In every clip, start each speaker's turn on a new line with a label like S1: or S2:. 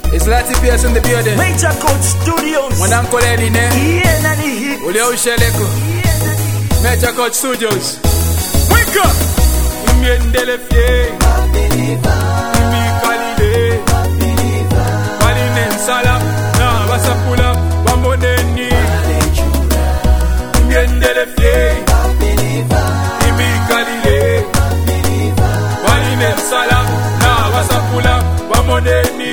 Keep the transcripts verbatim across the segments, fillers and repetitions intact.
S1: It's Lati Pierce in the building.
S2: Major Coach Studios.
S1: Mwanangu Leli ne.
S2: Yeah, nani hit.
S1: Ule usheleko. Major Coach Studios. Wake up. Imiendele fye. Imi kalide. Waline nsala. Na wasapula. Wamboneni. Imiendele fye. Imi kalide. Waline nsala. Na wasapula. Wamboneni.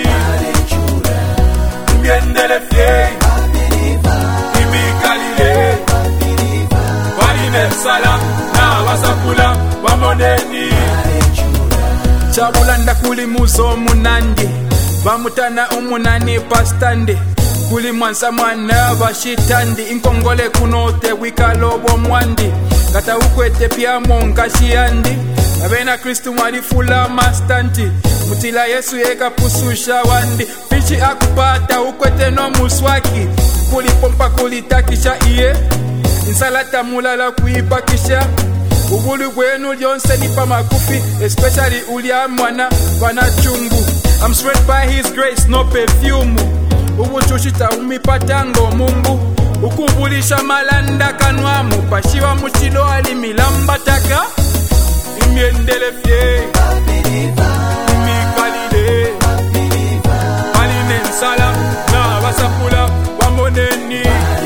S1: Imiendele fye. Imi kalide. Waline nsala. Na wasapula. Wamboneni. Chabulanda kuli muso munandi. Bamutana umunani pastandi. Kuli mwansa mwana bashitandi. Inkongole kunote wikalobo mwandi. Kata ukwete pia monga shiandi. Abena Kristu mwalifula mastanti. Mutila Yesu yeka pususha wandi. Fichi akupata ukwete no muswaki. Kuli pompa kulitakisha iye. Insalata mulala kuipakisha. Ubulu gwenu lyonse nipa makufi. Especially ulia mwana wana chungu. I'm straight by his grace, no perfume. Ubu chushita umipatango mungu. Ukubulisha malanda kanwamu. Pashiwa muchilo alimilamba taka. Imiendele fye. Imi kalide. Waline nsala. Na wasapula. Wamboneni.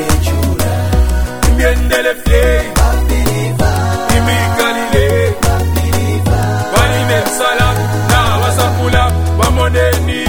S1: Imiendele fye. Imi kalide. Waline nsala. Na wasapula. Wamboneni.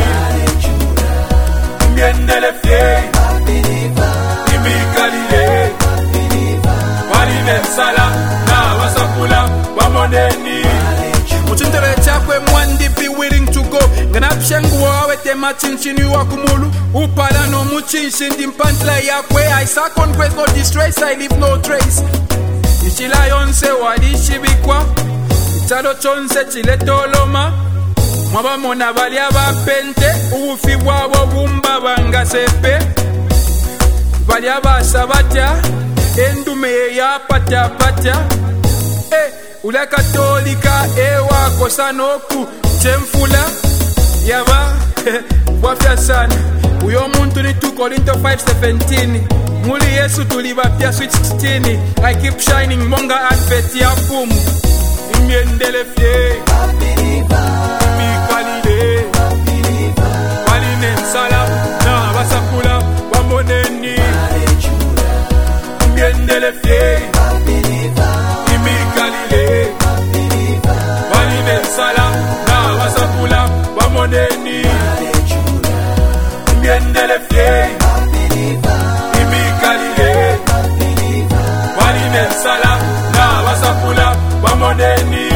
S1: Imiendele fye. Imi kalide. Waline nsala. Na wasapula. Wamboneni. Muchindele chakwe mwandi be willing to go. Nganapshengu wawe te machinchini wakumulu. Upala no muchinshi ndi mpantla yakwe. I suck on grace, no distress, I leave no trace. Ichila yonse walishibikwa. Italo chonse chile toloma. Mwaba mona bali abapente. Ufi wabo bumba banga sepe. Bali abasa batya. Endume ya pata pata. Eh, ula katolika ewa kosanoku chemfula yaba wafya sana. Uyo muntu ni two Korinto five seventeen. Muli Yesu tulibapya switch sixteen. I keep shining monga advert ya pumu. Imiendele fye. Imi kalide. Waline nsala. Na wasapula. Wamboneni. Imiendele fye. Imi kalide. Waline nsala. Na wasapula. Wamboneni. Imiendele fye. Imi kalide. Waline nsala. Na wasapula. Wamboneni.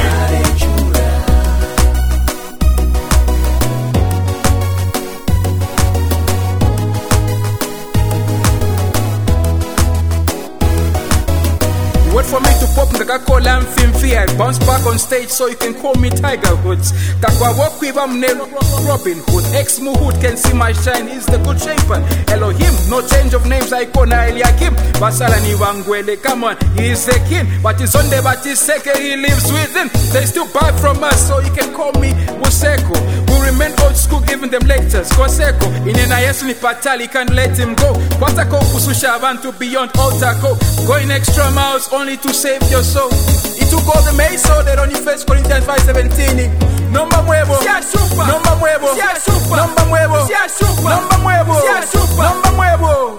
S1: Wait for me to pop ndaka call am Finfi. I bounce back on stage so you can call me Tiger Woods. Takwa walk with am name Robin Hood. Ex Muhud can see my shine. He's the good shaper. Elohim, no change of names. Icona Eliakim. Basala ni wangwele. Come on, he is the king. But he's on the but he's second. He lives within. They still buy from us, so you can call me Wuseko. We remain old school, giving them lectures. Koseko. Inena Yesu ni patali, can't let him go. Kwatako kususha abantu beyond altako. Going extra miles only to save your soul. It took all the maze so that on your first Corinthians five seventeen. Nomba muevo, nomba muevo, nomba muevo, nomba muevo, nomba muevo.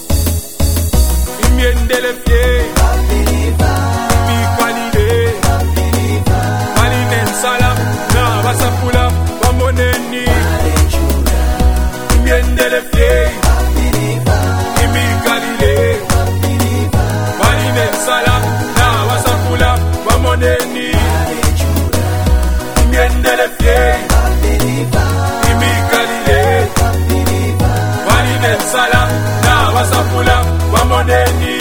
S1: Imiendele fye. Imi kalide. Waline nsala. Na wasapula. Wamboneni. Imiendele fye. Imi kalide. Waline nsala. Na wasapula. Wamboneni. Imiendele fye. Imi kalide. Waline nsala. Na wasapula. Wamboneni.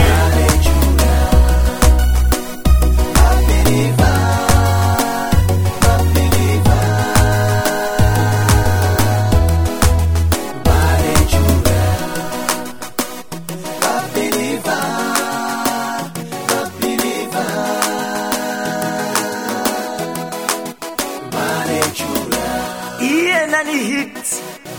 S2: Yeah, nani hit.